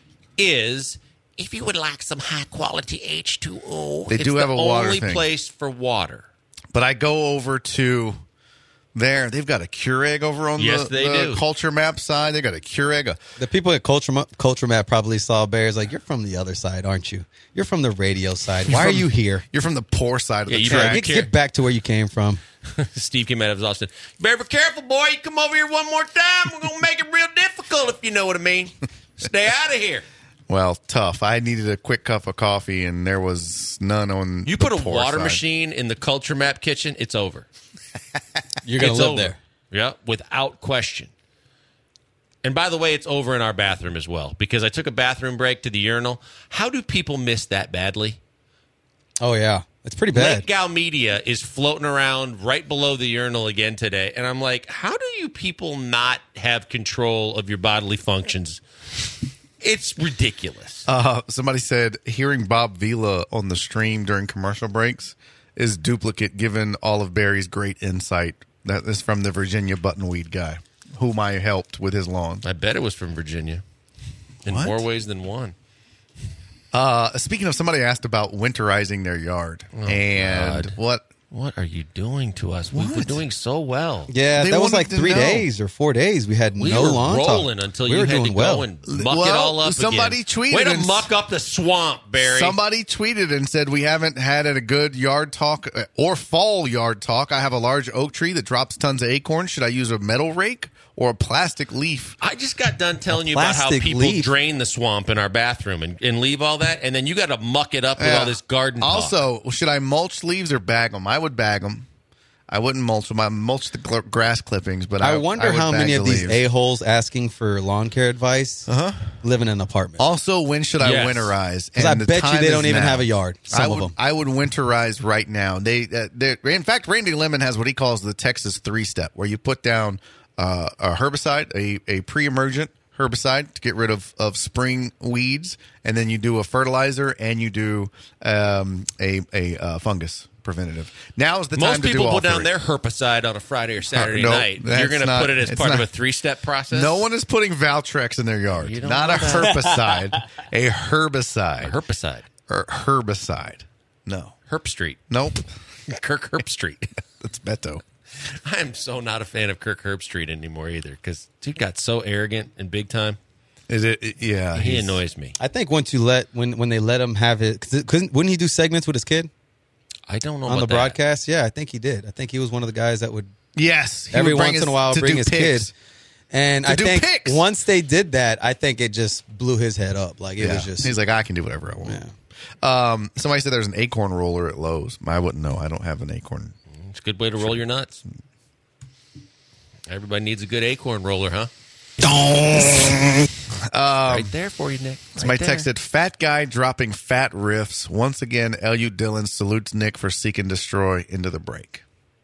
is if you would like some high-quality H2O. They do have a water thing. It's the only place for water. But I go over to there. They've got a Keurig over on the Culture Map side. They got a Keurig. The people at Culture Map probably saw Bears like, you're from the other side, aren't you? You're from the radio side. Why are you here? You're from the poor side of the track. Get back to where you came from. Steve came out of Austin. Better be careful, boy. You come over here one more time, we're going to make it real difficult, if you know what I mean. Stay out of here. Well, tough. I needed a quick cup of coffee, and there was none on You put a water machine in the Culture Map kitchen, it's over. You're going to live there. Yeah, without question. And by the way, it's over in our bathroom as well, because I took a bathroom break to the urinal. How do people miss that badly? Oh, yeah. It's pretty bad. Lake Galmedia is floating around right below the urinal again today. And I'm like, how do you people not have control of your bodily functions? It's ridiculous. Somebody said hearing Bob Vila on the stream during commercial breaks is duplicate given all of Barry's great insight. That is from the Virginia buttonweed guy, whom I helped with his lawn. I bet it was from Virginia in more ways than one. Speaking of, somebody asked about winterizing their yard. God. What are you doing to us? We've been doing so well. Yeah, that was like 3 days or 4 days. We had no lawn talk. Rolling until you had to go and muck it all up somebody again. Tweeted Way to muck up the swamp, Barry. Somebody tweeted and said, we haven't had a good yard talk or fall yard talk. I have a large oak tree that drops tons of acorns. Should I use a metal rake or a plastic leaf? I just got done telling you about how people drain the swamp in our bathroom and leave all that, and then you got to muck it up with all this garden talk. Also, should I mulch leaves or bag them? I would bag them. I wouldn't mulch them. I mulch the grass clippings, but I wonder would how bag many the of these leaves. a-holes asking for lawn care advice live in an apartment. Also, when should I winterize? Because I bet you they don't even have a yard. Some of them. I would winterize right now. In fact, Randy Lemon has what he calls the Texas 3-step, where you put down a herbicide, a pre-emergent herbicide to get rid of spring weeds, and then you do a fertilizer and you do a fungus preventative. Now is the time to do all Most people put down three. their herbicide on a Friday or Saturday No, night. You're going to put it as part of a 3-step process? No one is putting Valtrex in their yard. Not a herbicide. A herbicide. Herbicide. No. Herp Street. Nope. Kirk Herbstreit. That's Beto. I am so not a fan of Kirk Herbstreit anymore either, because dude got so arrogant and big time. Is it? Yeah. He annoys me. I think once you when they let him have it, because wouldn't he do segments with his kid? I don't know on about the that. broadcast. Yeah, I think he did. I think he was one of the guys that would. Yes, he every would bring once in a while to bring do his picks. kid. And To I do think picks. once they did that, I think it just blew his head up. Like it was just. He's like, I can do whatever I want. Somebody said there's an acorn roller at Lowe's. I wouldn't know. I don't have an acorn. It's a good way to roll your nuts. Everybody needs a good acorn roller, huh? Right there for you, Nick. Somebody texted, fat guy dropping fat riffs. Once again, L.U. Dillon salutes Nick for seek and destroy into the break.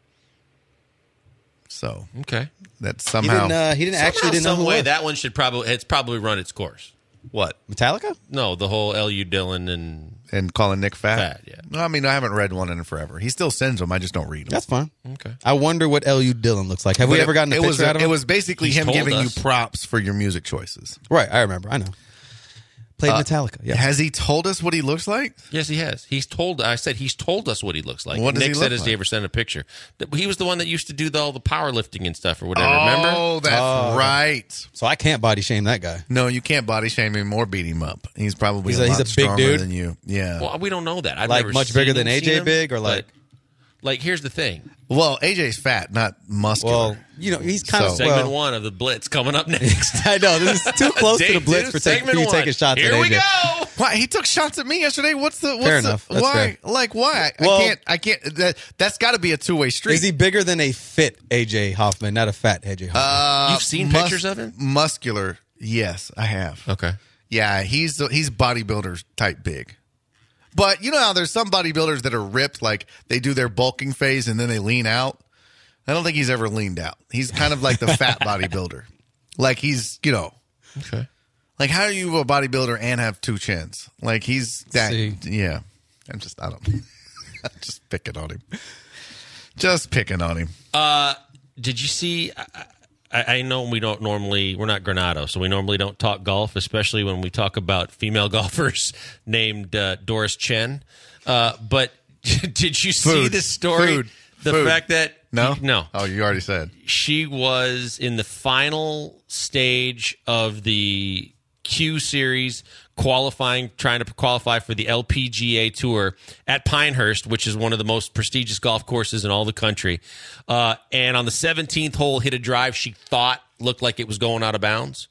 So, okay. That somehow. He didn't actually know who it was. That one should probably run its course. What? Metallica? No, the whole L.U. Dillon and calling Nick fat? Fat, yeah. No, I mean, I haven't read one in forever. He still sends them. I just don't read them. That's fine. Okay. I wonder what L.U. Dillon looks like. Have we ever gotten a picture out of him? It was basically He's him told giving us. you props for your music choices. Right, I remember. I know. Played Metallica. Yeah. Has he told us what he looks like? Yes, he has. He's told us what he looks like. What does Nick he said, look has he like? ever sent a picture? He was the one that used to do all the powerlifting and stuff or whatever, remember? Oh, that's right. So I can't body shame that guy. No, you can't body shame him or beat him up. He's probably He's a a lot big stronger dude? than you. Yeah. Well, we don't know that. I've Like never much seen bigger him, than AJ seen him, big, or like- Like, here's the thing. Well, AJ's fat, not muscular. Well, he's kind of Segment one of the Blitz coming up next. I know this is too close to the Day Blitz two, for you segment taking one. shots Here at AJ. we go. Why he took shots at me yesterday? What's Fair the enough. That's why? fair. Like why? Well- I can't. That's got to be a two-way street. Is he bigger than a fit AJ Hoffman, not a fat AJ Hoffman? You've seen pictures of him? Muscular? Yes, I have. Okay. Yeah, he's bodybuilder type big. But you know how there's some bodybuilders that are ripped, like they do their bulking phase and then they lean out. I don't think he's ever leaned out. He's kind of like the fat bodybuilder. Like he's, Okay. like how are you a bodybuilder and have two chins? Like he's that. See. Yeah. I'm just picking on him. Just picking on him. Did you see? I know we're not Granado, so we normally don't talk golf, especially when we talk about female golfers named Doris Chen. But did you see Food. this story? Food. The Food. fact that no. Oh, you already said. She was in the final stage of the Q Series trying to qualify for the LPGA Tour at Pinehurst, which is one of the most prestigious golf courses in all the country. And on the 17th hole, hit a drive she thought looked like it was going out of bounds.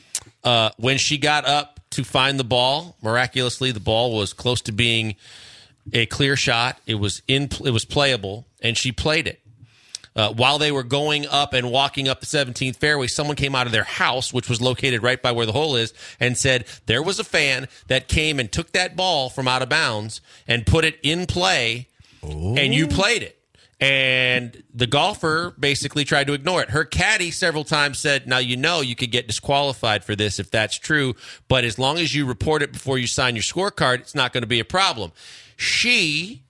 When she got up to find the ball, miraculously, the ball was close to being a clear shot. It was playable, and she played it. while they were going up and walking up the 17th fairway, someone came out of their house, which was located right by where the hole is, and said there was a fan that came and took that ball from out of bounds and put it in play, and you played it. And the golfer basically tried to ignore it. Her caddy several times said, now you could get disqualified for this if that's true, but as long as you report it before you sign your scorecard, it's not going to be a problem. She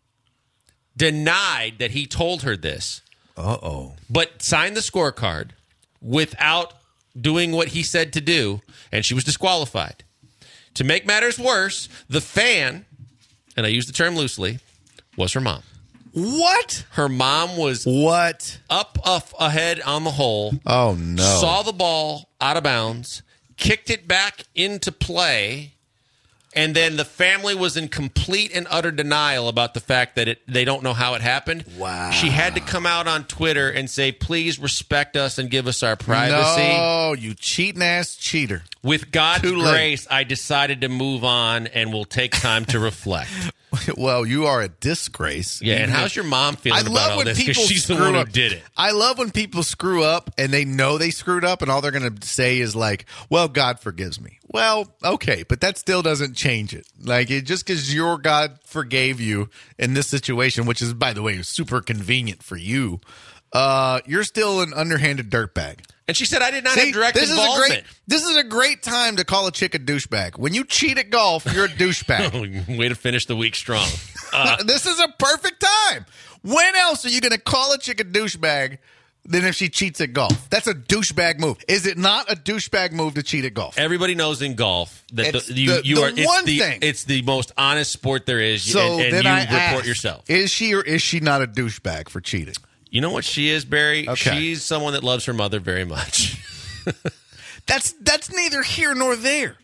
denied that he told her this. But signed the scorecard without doing what he said to do, and she was disqualified. To make matters worse, the fan, and I use the term loosely, was her mom. What? Her mom was up ahead on the hole. Oh, no. Saw the ball out of bounds, kicked it back into play, and then the family was in complete and utter denial about the fact that they don't know how it happened. Wow. She had to come out on Twitter and say, please respect us and give us our privacy. No, you cheating-ass cheater. With God's grace, I decided to move on and will take time to reflect. Well, you are a disgrace. Yeah, and how's your mom feeling about all this? Because she's the one who did it. I love when people screw up and they know they screwed up and all they're going to say is like, well, God forgives me. Well, okay, but that still doesn't change it. Like, just because your God forgave you in this situation, which is, by the way, super convenient for you, you're still an underhanded dirtbag. And she said, I did not have direct involvement. This is a great time to call a chick a douchebag. When you cheat at golf, you're a douchebag. Way to finish the week strong. This is a perfect time. When else are you going to call a chick a douchebag than if she cheats at golf? That's a douchebag move. Is it not a douchebag move to cheat at golf? Everybody knows in golf that it's the most honest sport there is, so and then you I report ask, yourself. Is she or is she not a douchebag for cheating? You know what she is, Barry? Okay. She's someone that loves her mother very much. That's neither here nor there.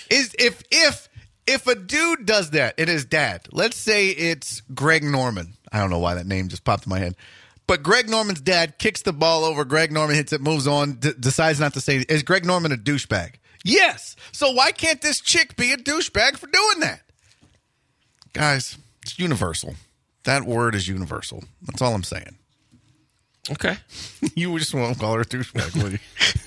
If a dude does that, it is dad. Let's say it's Greg Norman. I don't know why that name just popped in my head. But Greg Norman's dad kicks the ball over. Greg Norman hits it, moves on, decides not to say, is Greg Norman a douchebag? Yes. So why can't this chick be a douchebag for doing that? Guys, it's universal. That word is universal. That's all I'm saying. Okay. You just won't call her a douchebag, will you?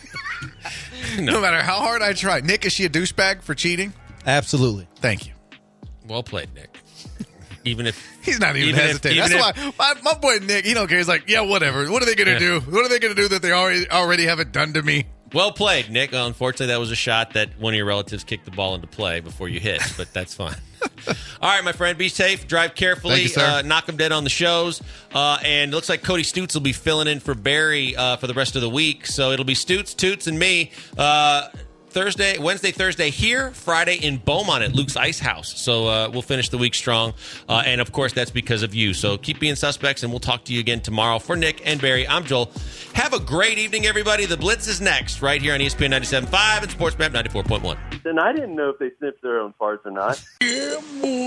No matter how hard I try. Nick, is she a douchebag for cheating? Absolutely. Thank you. Well played, Nick. Even if he's not even hesitating. That's why my boy Nick, he don't care. He's like, yeah, whatever. What are they going to do? What are they going to do that they already haven't done to me? Well played, Nick. Unfortunately, that was a shot that one of your relatives kicked the ball into play before you hit, but that's fine. All right, my friend, be safe. Drive carefully. Thank you, sir. Knock them dead on the shows. And it looks like Cody Stutes will be filling in for Barry for the rest of the week. So it'll be Stutes, Toots, and me. Wednesday, Thursday here, Friday in Beaumont at Luke's Ice House. So we'll finish the week strong. And, of course, that's because of you. So keep being suspects, and we'll talk to you again tomorrow. For Nick and Barry, I'm Joel. Have a great evening, everybody. The Blitz is next right here on ESPN 97.5 and SportsMap 94.1. And I didn't know if they sniffed their own farts or not. Yeah,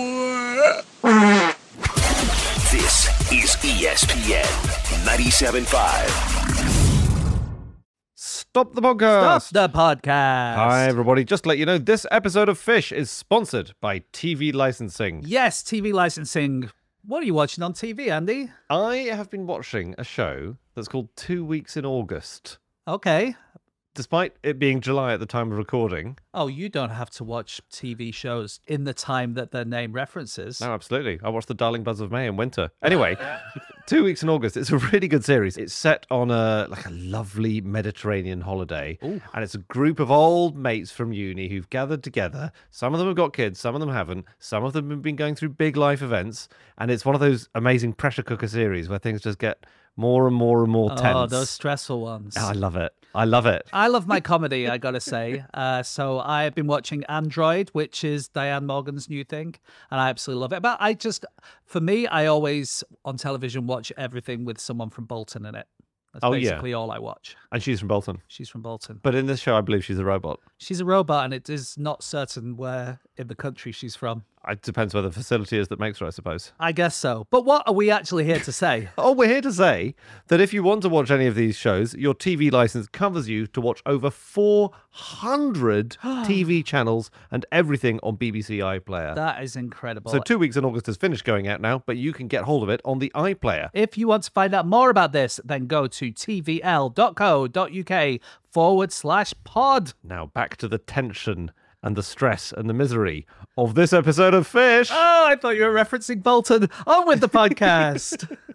boy. This is ESPN 97.5. Stop the podcast. Stop the podcast. Hi, everybody. Just to let you know, this episode of Fish is sponsored by TV licensing. Yes, TV licensing. What are you watching on TV, Andy? I have been watching a show that's called 2 Weeks in August. Okay. Despite it being July at the time of recording. Oh, you don't have to watch TV shows in the time that their name references. No, absolutely. I watched The Darling Buds of May in winter. Anyway, 2 Weeks in August. It's a really good series. It's set on a lovely Mediterranean holiday. Ooh. And it's a group of old mates from uni who've gathered together. Some of them have got kids, some of them haven't. Some of them have been going through big life events. And it's one of those amazing pressure cooker series where things just get more and more and more tense. Oh, those stressful ones. Oh, I love it. I love it. I love my comedy, I gotta say. So I've been watching Android, which is Diane Morgan's new thing, and I absolutely love it. But for me, I always on television watch everything with someone from Bolton in it. That's basically all I watch. And she's from Bolton. She's from Bolton. But in this show, I believe she's a robot. She's a robot, and it is not certain where in the country she's from. It depends where the facility is that makes her, I suppose. I guess so. But what are we actually here to say? Oh, we're here to say that if you want to watch any of these shows, your TV license covers you to watch over 400 TV channels and everything on BBC iPlayer. That is incredible. So 2 weeks in August has finished going out now, but you can get hold of it on the iPlayer. If you want to find out more about this, then go to tvl.co.uk/pod. Now back to the tension and the stress and the misery of this episode of Fish. Oh, I thought you were referencing Bolton. On with the podcast.